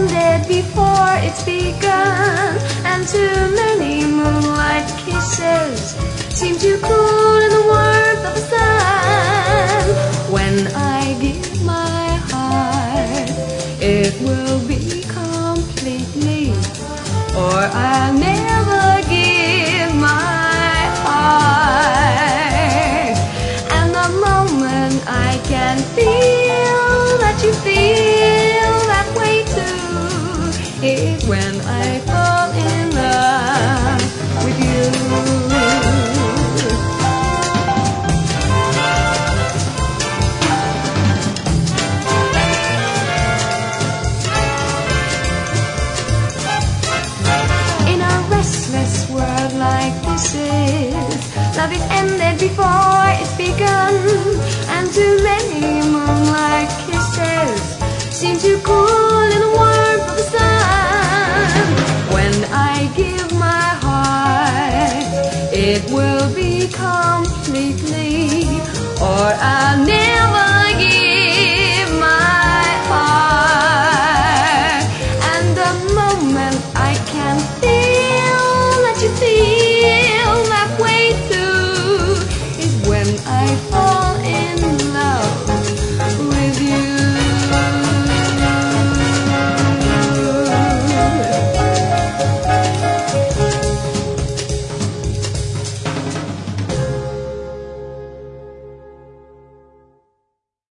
ended before it's begun, and too many moonlight kisses seem to cool in the warmth of the sun. When I give my heart, it will be completely, or I'll never give my heart. And the moment I can feel that you feel that way too is when I fall in love with you. Restless world like this is, love is ended before it's begun, and too many moonlight kisses seem to cool in the warmth of the sun. When I give my heart, it will be completely, or I'll never give my heart. And the moment I can feel